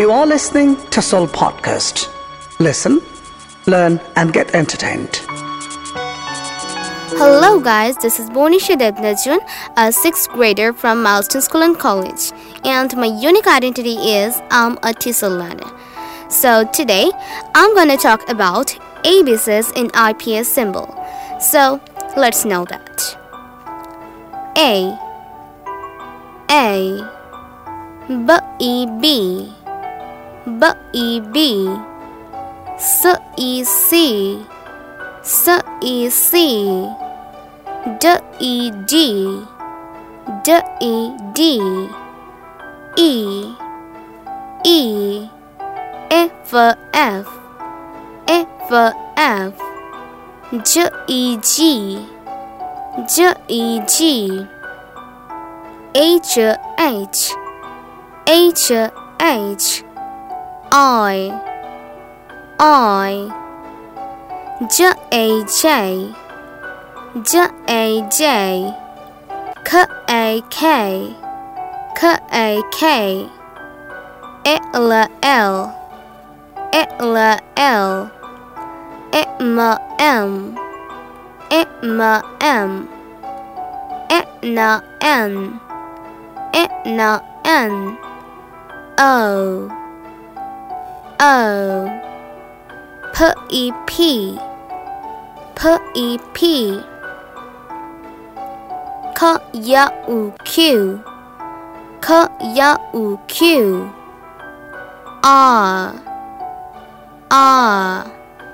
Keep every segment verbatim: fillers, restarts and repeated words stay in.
You are listening to Soul Podcast. Listen, learn and get entertained. Hello guys, this is Bonisha Debnajun, a sixth grader from Milestone School and College, and my unique identity is I'm a TESOL learner. So today, I'm going to talk about A B Cs in I P S symbol. So let's know that. A A B E B B E B C E C C E C D E D D E D E E F F F F G E G G E G H H H H I I J A J J A J K A K K A K L L L L M M M M N N N N O O P E P P E P K Y U Q K Y U Q R R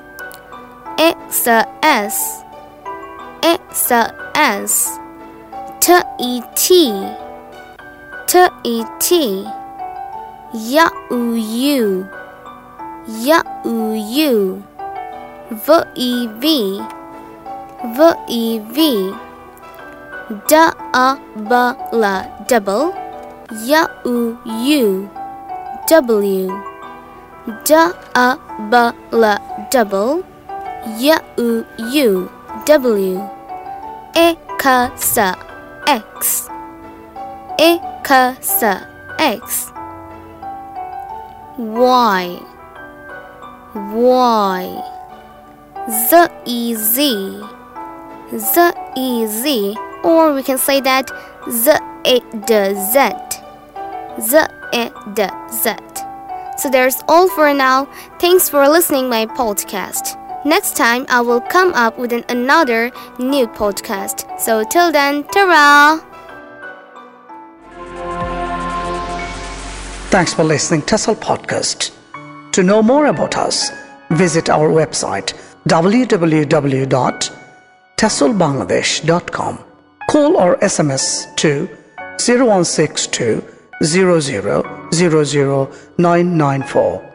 X S X S T E T T E T Y U U Y U U V E V V E V D A B L double Y U U W D A B L double Y U U W X X X X Y Y Z E Z Z E Z, or we can say that Z E D Z Z E D Z. So there's all for now. Thanks for listening my podcast. Next time I will come up with an, another new podcast. So till then, ta-ra! Thanks for listening to Soul Podcast. To know more about us, visit our website w w w dot tesol bangladesh dot com. Call or S M S to zero one six two zero zero zero zero nine nine four.